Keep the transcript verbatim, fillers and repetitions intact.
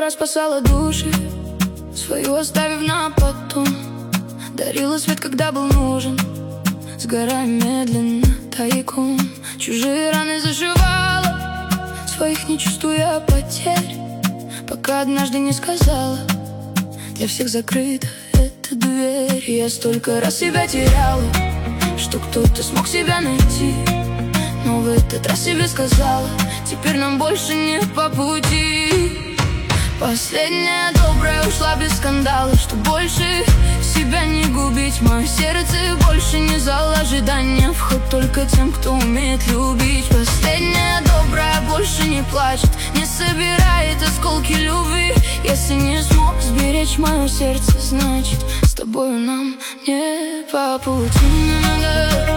раз спасала души, свою оставив на потом. Дарила свет, когда был нужен, сгорая медленно, тайком. Чужие раны зашивала, своих не чувствуя потерь, пока однажды не сказала: для всех закрыта эта дверь. Я столько раз себя теряла, что кто-то смог себя найти, но в этот раз себе сказала: теперь нам больше не по пути. Последняя добрая ушла без скандала, что больше себя не губить. Мое сердце больше не зал ожидания, вход только тем, кто умеет любить. Последняя добрая больше не плачет, не собирает осколки любви. Если не смог сберечь мое сердце, значит, с тобою нам не по пути.